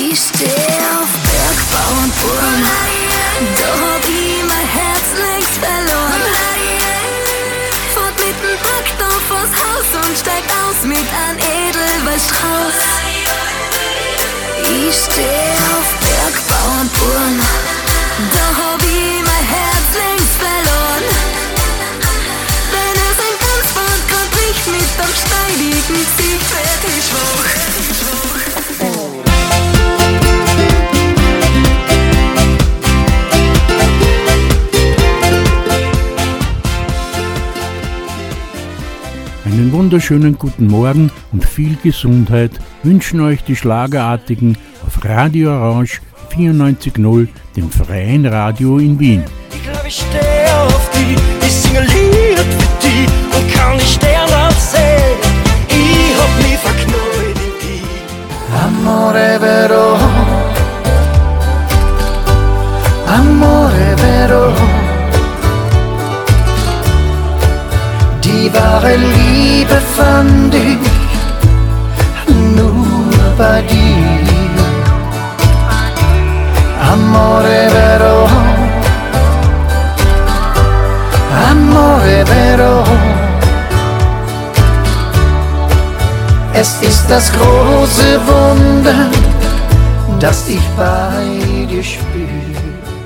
Ich steh auf Bergbau und Burm, da hab ich mein Herz längst verloren. Fahrt mit dem Traktor vors Haus und steigt aus mit einem Edelweißstrauß. Ich steh auf Bergbau und Burm, da hab ich mein Herz längst verloren. Wenn es ein Tanzband grad nicht mit am steidigen Sieg fertig schwach. Einen wunderschönen guten Morgen und viel Gesundheit wünschen euch die Schlagerartigen auf Radio Orange 94.0, dem freien Radio in Wien. Ich glaube, ich stehe auf die, ich singe Lied für die und kann nicht sterben sehen. Ich hab mich verknallt in die. Amore vero, amore vero. Die wahre Liebe fand ich nur bei dir. Amore vero, amore vero. Es ist das große Wunder, das ich bei dir spüre.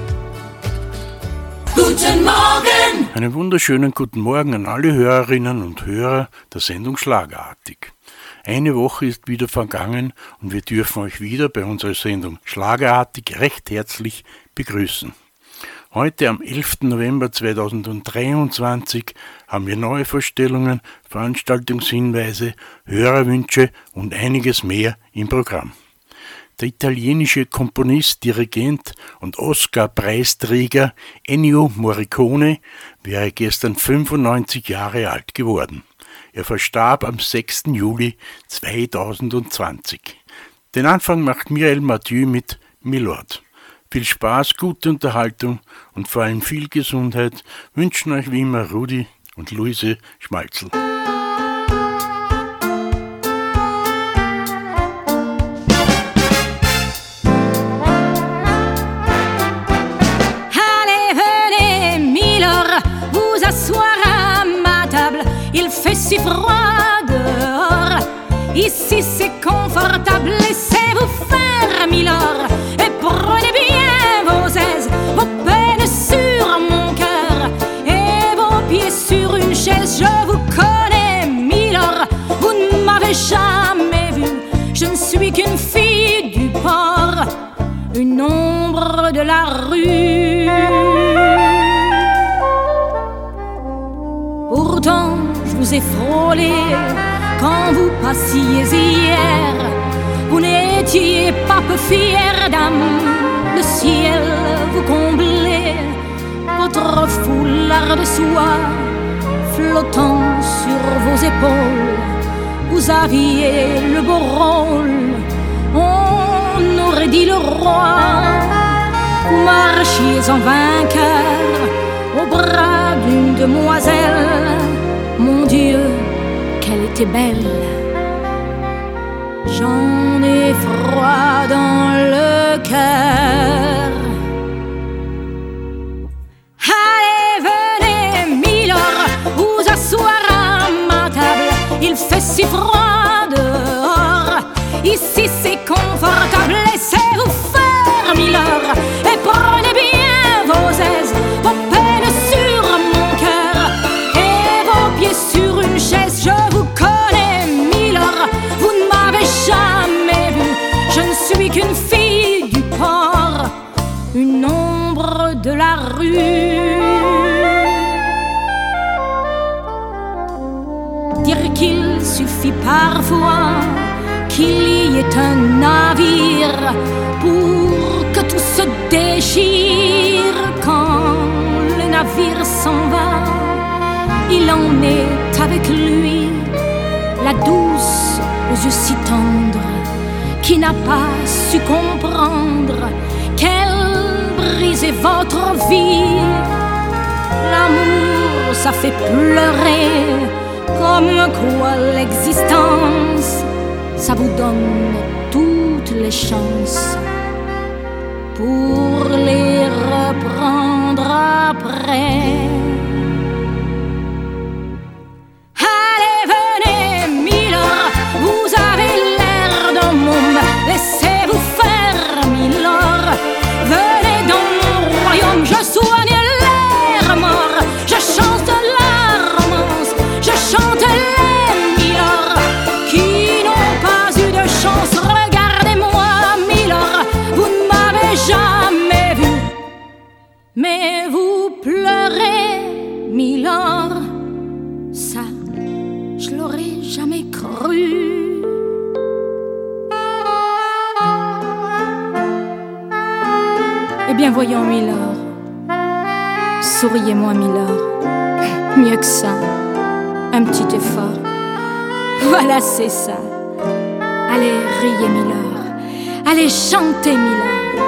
Guten Morgen! Einen wunderschönen guten Morgen an alle Hörerinnen und Hörer der Sendung Schlagerartig. Eine Woche ist wieder vergangen und wir dürfen euch wieder bei unserer Sendung Schlagerartig recht herzlich begrüßen. Heute am 11. November 2023 haben wir neue Vorstellungen, Veranstaltungshinweise, Hörerwünsche und einiges mehr im Programm. Der italienische Komponist, Dirigent und Oscar-Preisträger Ennio Morricone wäre gestern 95 Jahre alt geworden. Er verstarb am 6. Juli 2020. Den Anfang macht Mireille Mathieu mit Milord. Viel Spaß, gute Unterhaltung und vor allem viel Gesundheit wünschen euch wie immer Rudi und Luise Schmalzl. Si froid dehors, ici c'est confortable, laissez-vous faire, milord, et prenez bien vos aises, vos peines sur mon cœur, et vos pieds sur une chaise. Je vous connais, milord, vous ne m'avez jamais vu, je ne suis qu'une fille du port, une ombre de la rue. Pourtant je vous ai frôlé quand vous passiez hier. Vous n'étiez pas peu fière, dame. Le ciel vous comblait. Votre foulard de soie flottant sur vos épaules. Vous aviez le beau rôle. On aurait dit le roi. Vous marchiez en vainqueur au bras d'une demoiselle. Mon Dieu, qu'elle était belle. J'en ai froid dans le cœur. Allez, venez, milord, vous asseoir à ma table. Il fait si froid dehors. Ici c'est confortable. Laissez-vous faire, milord, et prenez bien vos aises, vos peines sur mon cœur. Sur une chaise, je vous connais, milord, vous ne m'avez jamais vu. Je ne suis qu'une fille du port, une ombre de la rue. Dire qu'il suffit parfois qu'il y ait un navire pour que tout se déchire. Quand le navire s'en va, il en est avec lui la douce aux yeux si tendres qui n'a pas su comprendre qu'elle brisait votre vie. L'amour, ça fait pleurer, comme quoi l'existence, ça vous donne toute les chances pour les reprendre après. Allez, venez, Milord, vous avez l'air d'un monde, laissez-vous faire, Milord. Venez dans mon royaume, je soigne l'air mort, je chante la romance, je chante les Milord qui n'ont pas eu de chance. Regardez-moi, Milord, vous ne m'avez jamais vu, mais vous pleurez, Milord, ça, je l'aurais jamais cru. Eh bien voyons, Milord, souriez-moi, Milord, mieux que ça, un petit effort, voilà c'est ça. Allez, riez, Milord, allez, chantez, Milord.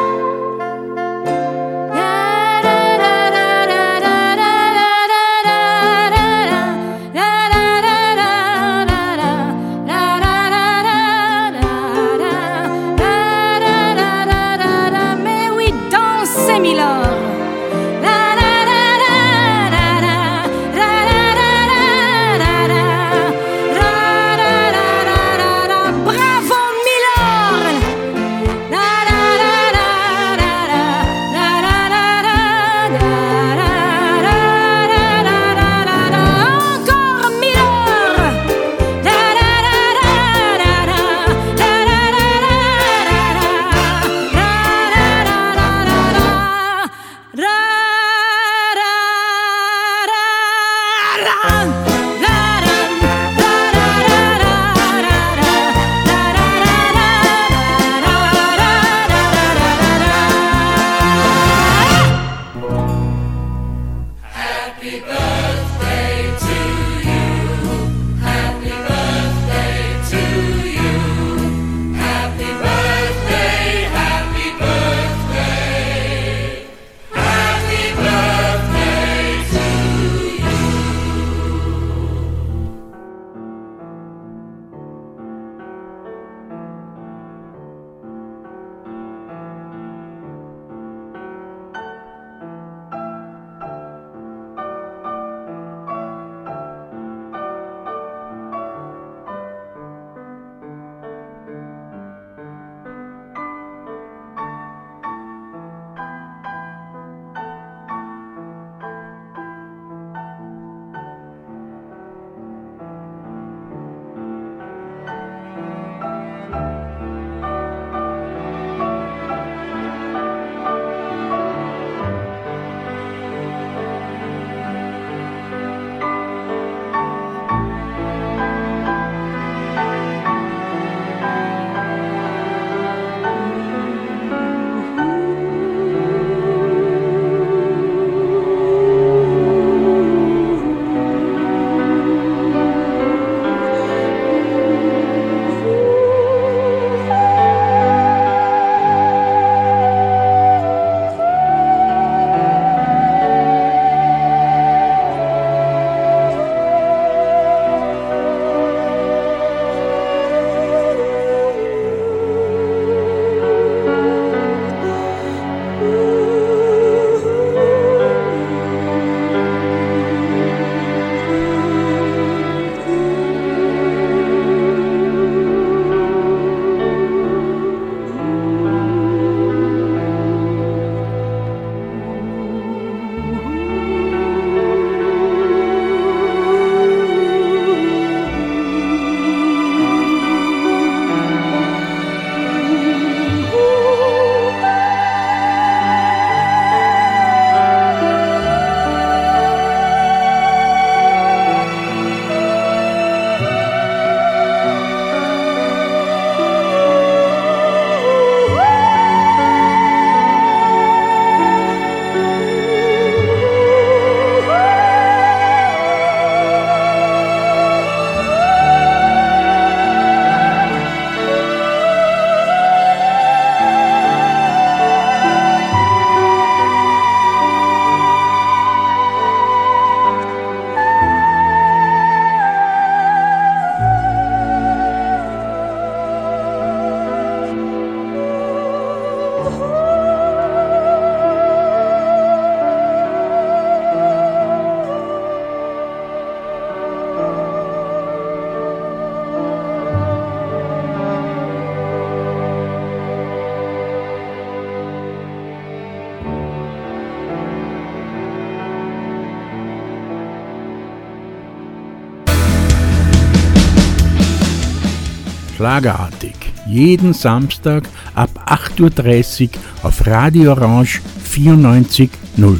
Mais oui, dansez, Milord. Bravo, Milord. Schlagerartig. Jeden Samstag ab 8:30 Uhr auf Radio Orange 94.0.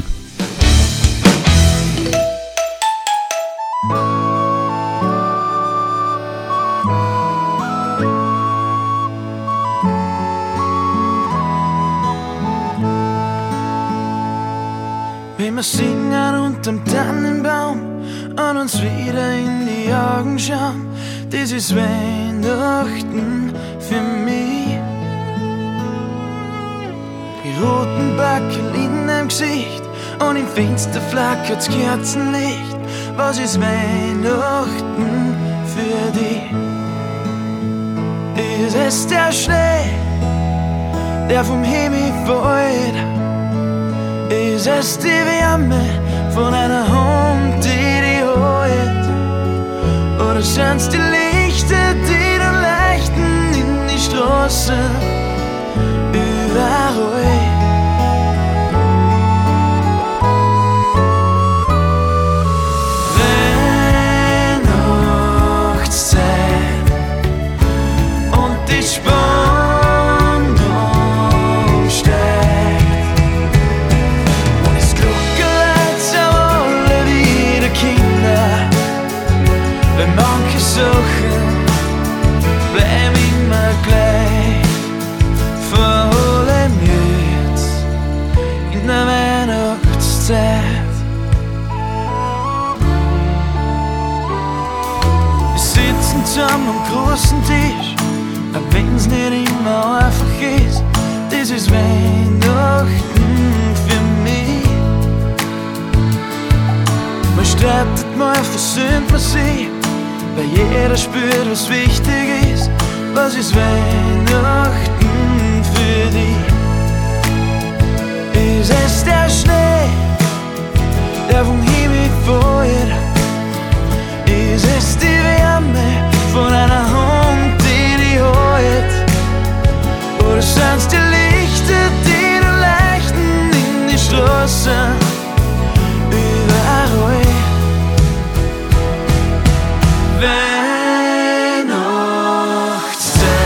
Wenn wir singen unterm Tannenbaum und uns wieder in die Augen schauen, das ist Weihnachten für mich. Die roten Backel in deinem Gesicht und im Fenster flackert's Kerzenlicht. Was ist Weihnachten für dich? Ist es der Schnee, der vom Himmel fällt? Ist es die Wärme von einer Hand, die dich hält? Oder sind's die Lichter, die dann leuchten in die Straße überall? Weihnachtszeit und die Spannung steigt. Und es Glockenläut sind alle wieder Kinder. Weil manche Sachen bleiben immer gleich. Vor allem jetzt in der Weihnachtszeit. Wir sitzen zusammen am großen Tisch, auch wenn's nicht immer einfach ist. Das ist Weihnachten für mich. Man streitet, mal versöhnt man sich, weil jeder spürt, was wichtig ist. Was ist Weihnachten für dich? Ist es der Schnee, der vom Himmel fällt? Ist es die Wärme von einer Hand, die dich hält? Oder sind's die Lichter, die da leuchten in die Straße überall? Weihnachtszeit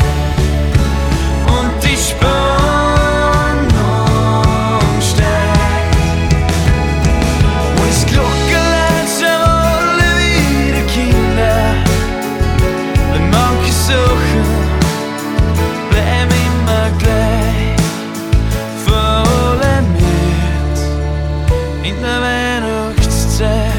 und die Spannung steigt. Und das Glockenläut sind alle wieder Kinder. Weil manche Sachen bleiben immer gleich. Vor allem jetzt in der Weihnachtszeit.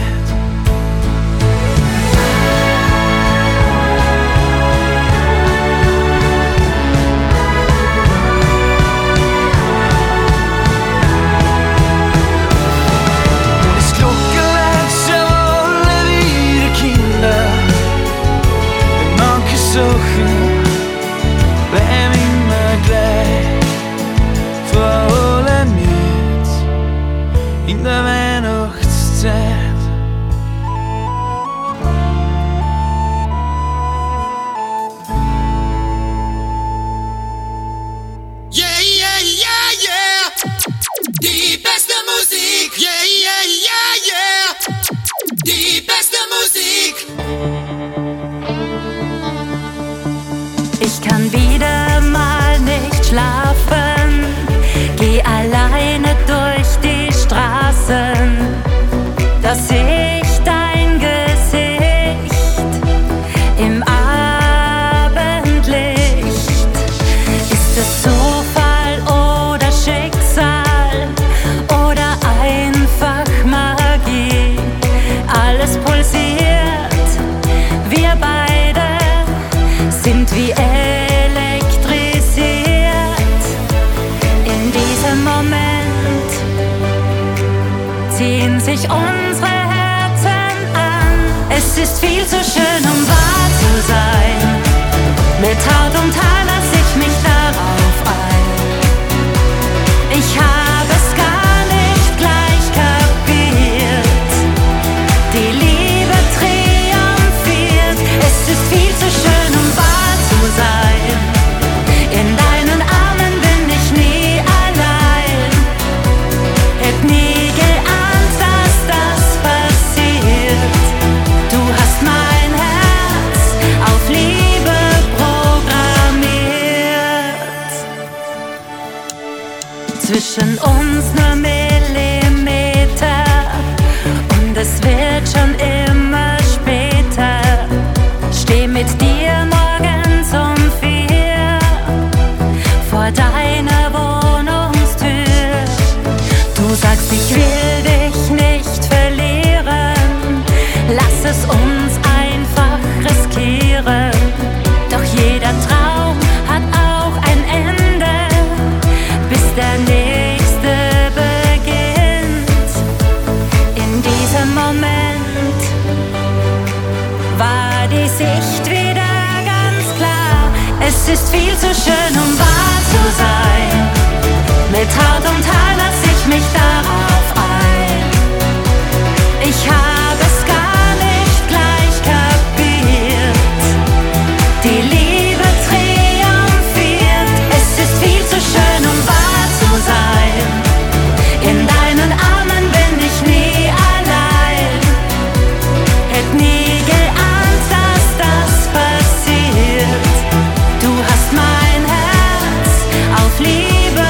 Bleiben immer gleich, vor allem jetzt in der Weihnachtszeit. Yeah, yeah, yeah, yeah. Die beste Musik. Yeah, yeah, yeah, yeah. Die beste Musik. Ich kann wieder mal nicht schlafen, geh alleine durch die Straßen, da seh ich dein Gesicht im Abendlicht. Ist es Zufall oder Schicksal oder einfach Magie? Alles pulsiert, wir beide sind wie elektrisiert. In diesem Moment ziehen sich unsere Herzen an. Es ist viel zu schön, um wahr zu sein. Mit Haut und Haar lass ich mich darauf ein. Ich habe es gar nicht gleich kapiert. Die Liebe triumphiert. Es ist viel zu schön, um wahr zu sein. In deinen Armen bin ich nie allein. Hätt nie geahnt, dass das passiert. Du hast mal zwischen uns nur Millimeter und es wird schon immer später. Steh mit dir morgens um 4 vor deiner Wohnungstür. Du sagst, ich will dich nicht verlieren, lass es uns einfach riskieren. Doch jeder Traum hat auch ein Ende, bis der nächste beginnt. In diesem Moment war die Sicht wieder ganz klar. Es ist viel zu schön, um wahr zu sein. Mit Haut und Haar lass ich mich darauf ein. Ich habe es gar nicht gleich kapiert. Die Liebe triumphiert. Es ist viel zu schön, um wahr zu sein. In deinen Armen bin ich nie allein. Hätt nie geahnt, dass das passiert. Du hast mein Herz auf Liebe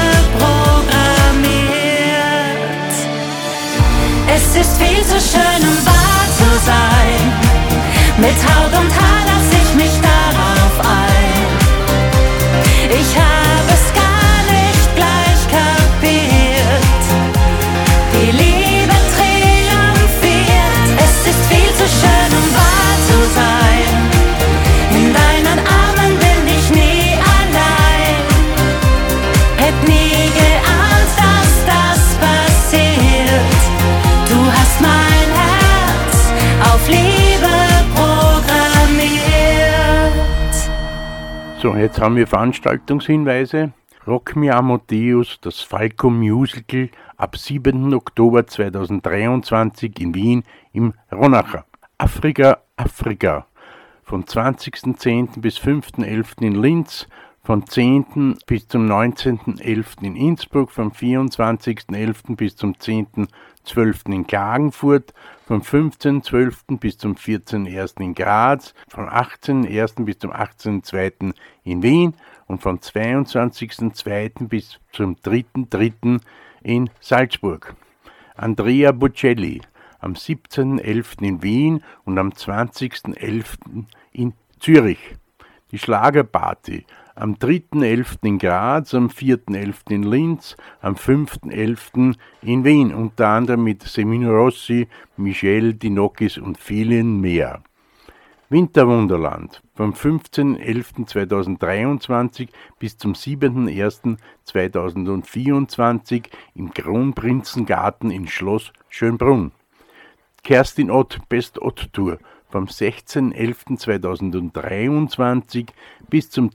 programmiert. Es ist viel zu schön, um wahr zu sein. Mit Haut und Haar lass ich mich darauf ein. Ich habe es gar nicht gleich kapiert. Die Liebe triumphiert. Es ist viel zu schön, um wahr zu sein. In deinen Armen bin ich nie allein. Hätt nie geahnt, dass das passiert. Du hast mein Herz auf Liebe programmiert. So, jetzt haben wir Veranstaltungshinweise. Rock Me Amadeus, das Falco Musical, ab 7. Oktober 2023 in Wien im Ronacher. Afrika, Afrika, von 20.10. bis 5.11. in Linz, von 10. bis zum 19.11. in Innsbruck, vom 24.11. bis zum 10.12. in Klagenfurt, vom 15.12. bis zum 14.01. in Graz, vom 18.01. bis zum 18.02. in Wien und vom 22.02. bis zum 3.03. in Salzburg. Andrea Bocelli am 17.11. in Wien und am 20.11. in Zürich. Die Schlagerparty am 3.11. in Graz, am 4.11. in Linz, am 5.11. in Wien, unter anderem mit Semino Rossi, Michel Dinokis und vielen mehr. Winterwunderland vom 15.11.2023 bis zum 7.01.2024 im Kronprinzengarten in Schloss Schönbrunn. Kerstin Ott, Best Ott Tour vom 16.11.2023 bis zum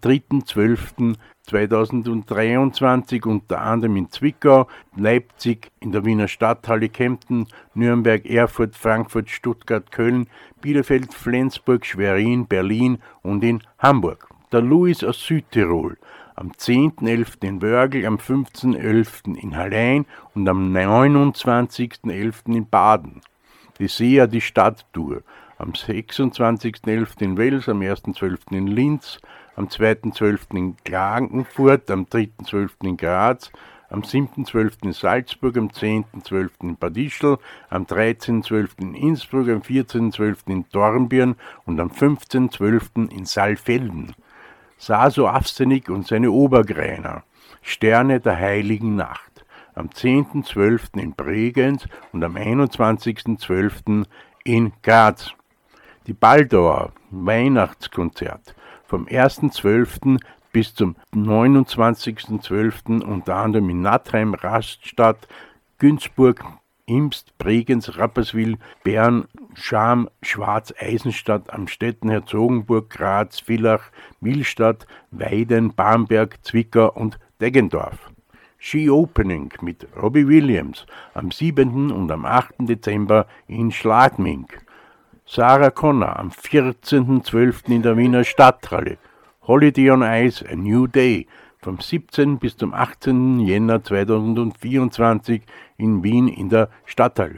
3.12.2023 unter anderem in Zwickau, Leipzig, in der Wiener Stadthalle Kempten, Nürnberg, Erfurt, Frankfurt, Stuttgart, Köln, Bielefeld, Flensburg, Schwerin, Berlin und in Hamburg. Der Louis aus Südtirol am 10.11. in Wörgl, am 15.11. in Hallein und am 29.11. in Baden. Die Sea, die Stadttour am 26.11. in Wels, am 1.12. in Linz, am 2.12. in Klagenfurt, am 3.12. in Graz, am 7.12. in Salzburg, am 10.12. in Bad Ischl, am 13.12. in Innsbruck, am 14.12. in Dornbirn und am 15.12. in Saalfelden. Saso Afsenik und seine Obergreiner, Sterne der heiligen Nacht, am 10.12. in Bregenz und am 21.12. in Graz. Die Baldauer Weihnachtskonzert vom 1.12. bis zum 29.12. unter anderem in Nattheim, Rastatt, Günzburg, Imst, Bregenz, Rapperswil, Bern, Scham, Schwarz, Eisenstadt, Amstetten, Herzogenburg, Graz, Villach, Millstatt, Weiden, Bamberg, Zwickau und Deggendorf. Ski Opening mit Robbie Williams am 7. und am 8. Dezember in Schladming. Sarah Connor am 14.12. in der Wiener Stadthalle. Holiday on Ice, A New Day vom 17. bis zum 18. Jänner 2024 in Wien in der Stadthalle.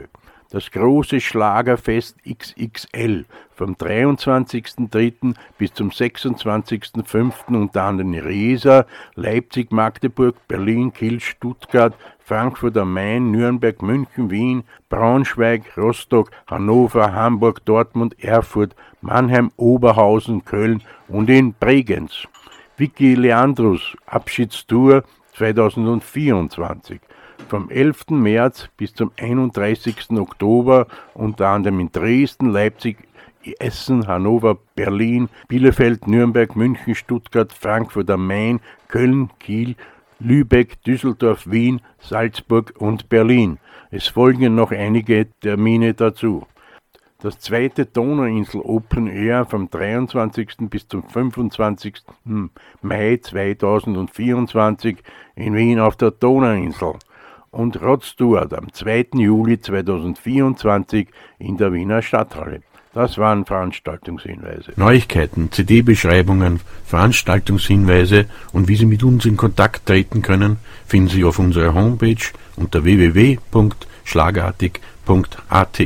Das große Schlagerfest XXL vom 23.03. bis zum 26.05. unter anderem in Riesa, Leipzig, Magdeburg, Berlin, Kiel, Stuttgart, Frankfurt am Main, Nürnberg, München, Wien, Braunschweig, Rostock, Hannover, Hamburg, Dortmund, Erfurt, Mannheim, Oberhausen, Köln und in Bregenz. Vicky Leandros Abschiedstour 2024. Vom 11. März bis zum 31. Oktober unter anderem in Dresden, Leipzig, Essen, Hannover, Berlin, Bielefeld, Nürnberg, München, Stuttgart, Frankfurt am Main, Köln, Kiel, Lübeck, Düsseldorf, Wien, Salzburg und Berlin. Es folgen noch einige Termine dazu. Das zweite Donauinsel Open Air vom 23. bis zum 25. Mai 2024 in Wien auf der Donauinsel. Und Rodstour am 2. Juli 2024 in der Wiener Stadthalle. Das waren Veranstaltungshinweise. Neuigkeiten, CD-Beschreibungen, Veranstaltungshinweise und wie Sie mit uns in Kontakt treten können, finden Sie auf unserer Homepage unter www.schlagartig.at.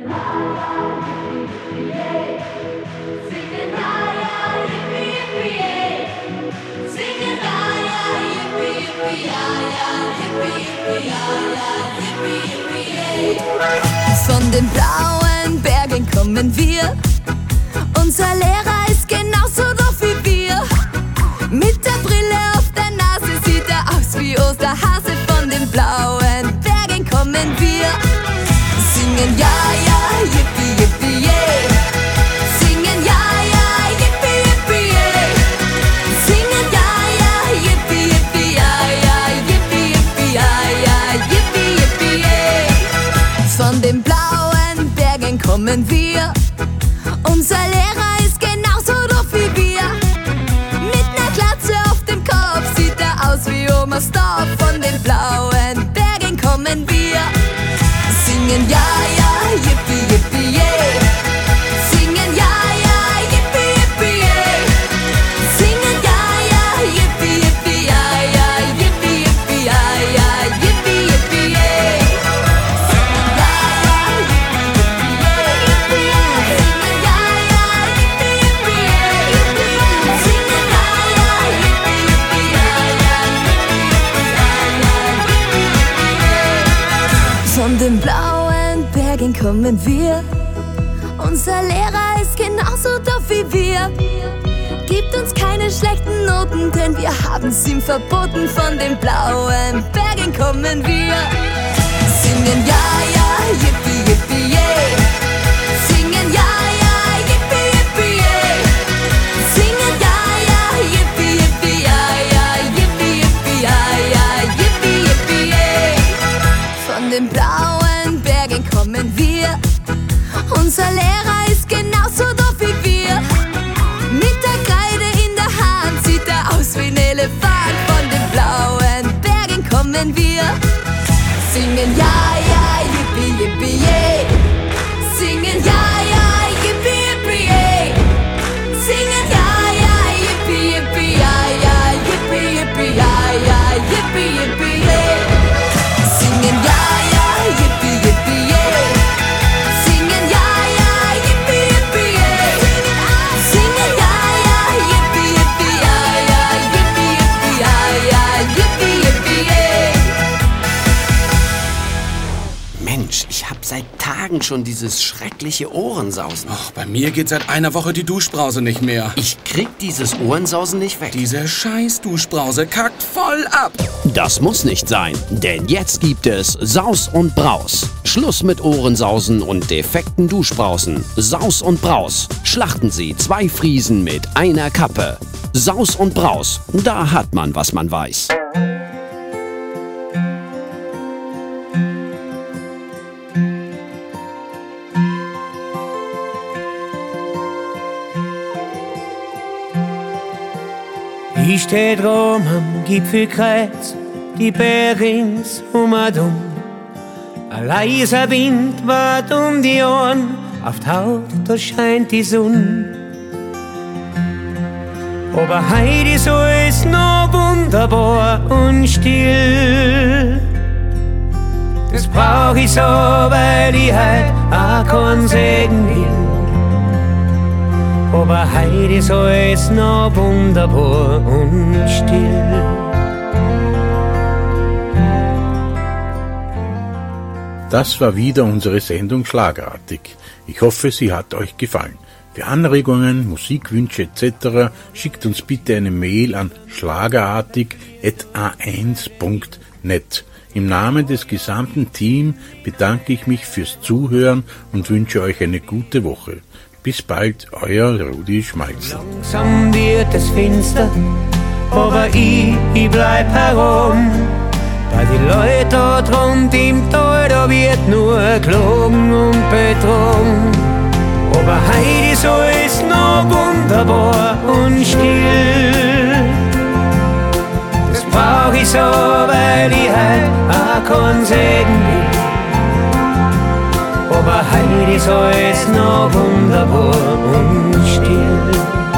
Von den blauen Bergen kommen wir. Unser Lehrer ist genauso doof wie wir. Mit der Brille auf der Nase sieht er aus wie Osterhase. Von den blauen Bergen kommen wir. Singen ja, ja, yippie, yippie, yay. Singen ja, ja, yippie, yippie, yay. Singen ja, ja, yippie, yippie, ja, ja, yippie, yippie, ja, ja, yippie, yippie, yay. Von den blauen Bergen kommen wir. Unser Lehrer ist genauso doof wie wir. Mit ner Glatze auf dem Kopf sieht er aus wie Omas Dorf. Von den blauen Bergen kommen wir. Singen ja, ja, yippie, yippie, yay. Singen ja, ja, yippie, yippie, yay. Singen ja, ja, yippie, yippie, ja, ja, yippie, yippie, ja, ja, yippie, yippie, yay. Singen ja, ja, yippie, yippie, yay. Singen ja, ja, yippie, yippie, yay. Singen ja, ja, yippie, yippie, ja, ja, von den blauen Bergen kommen wir. Unser Lehrer ist genauso doof wie wir. Gibt uns keine schlechten Noten, denn wir haben's ihm verboten. Von den blauen Bergen kommen wir. Singen ja, ja, yippie, yippie, yay. Singen ja, ja, yippie, yippie, yay. Singen ja, ja, yippie, yippie, ja, ja, yippie, yippie, ja, ja, yippie, yippie, yay. Von den blauen Bergen kommen wir. Unser Lehrer ist genauso doof wie wir. Mit der Kreide in der Hand sieht er aus wie ein Elefant. Von den blauen Bergen kommen wir. Singen ja, ja, yippie, yippie, yay. Singen ja, ja, yippie, yippie, yay. Singen ja, ja, yippie, yippie, ja, ja, yippie, yippie, ja, ja, yippie, yippie, yay. Singen ja, ja, yippie, yippie, yay. Singen ja, ja, yippie, yippie, yay. Singen ja, ja, yippie, yippie, ja, ja, yippie, yippie, ja, ja, yippie, yippie, yay. Mensch, ich hab seit Tagen schon dieses schreckliche Ohrensausen. Och, bei mir geht seit einer Woche die Duschbrause nicht mehr. Ich krieg dieses Ohrensausen nicht weg. Diese scheiß Duschbrause kackt voll ab. Das muss nicht sein, denn jetzt gibt es Saus und Braus. Schluss mit Ohrensausen und defekten Duschbrausen. Saus und Braus. Schlachten Sie 2 Friesen mit einer Kappe. Saus und Braus. Da hat man, was man weiß. Ich steh drum am Gipfelkreuz, die Berge ringsum. Ein leiser Wind wart um die Ohren, auf die Haut, da scheint die Sonne. Aber heute ist alles noch wunderbar und still. Das brauch ich so, weil ich heut auch keinen Segen will. Aber heut ist alles noch wunderbar und still. Das war wieder unsere Sendung Schlagerartig. Ich hoffe, sie hat euch gefallen. Für Anregungen, Musikwünsche etc. schickt uns bitte eine Mail an schlagerartig@a1.net. Im Namen des gesamten Teams bedanke ich mich fürs Zuhören und wünsche euch eine gute Woche. Bis bald, euer Rudi Schmalzl. Langsam wird es finster, aber ich bleib herum. Bei die Leute dort rund im Tal, da wird nur gelogen und betrogen. Aber heut ist alles noch wunderbar und still. Das brauch ich so, weil ich heut auch keinen Segen will. Aber heut ist alles noch wunderbar und still.